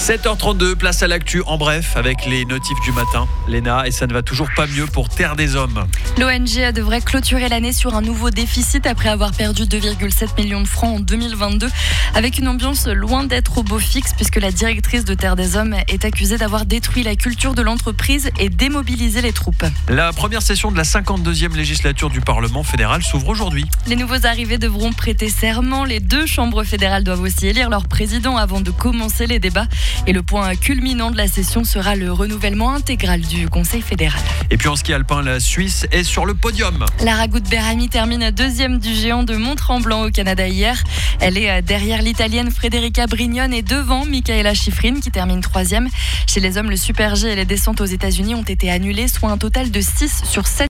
7h32, place à l'actu en bref avec les notifs du matin. Léna, et ça ne va toujours pas mieux pour Terre des Hommes. L'ONG devrait clôturer l'année sur un nouveau déficit après avoir perdu 2,7 millions de francs en 2022, avec une ambiance loin d'être au beau fixe puisque la directrice de Terre des Hommes est accusée d'avoir détruit la culture de l'entreprise et démobilisé les troupes. La première session de la 52e législature du Parlement fédéral s'ouvre aujourd'hui. Les nouveaux arrivés devront prêter serment. Les deux chambres fédérales doivent aussi élire leur président avant de commencer les débats. Et le point culminant de la session sera le renouvellement intégral du Conseil fédéral. Et puis en ski alpin, la Suisse est sur le podium. Lara Gutberami termine deuxième du géant de Mont-Tremblant au Canada hier. Elle est derrière l'Italienne Federica Brignone et devant Michaela Schifrin qui termine troisième. Chez les hommes, le Super G et les descentes aux États-Unis ont été annulés, soit un total de 6 sur 7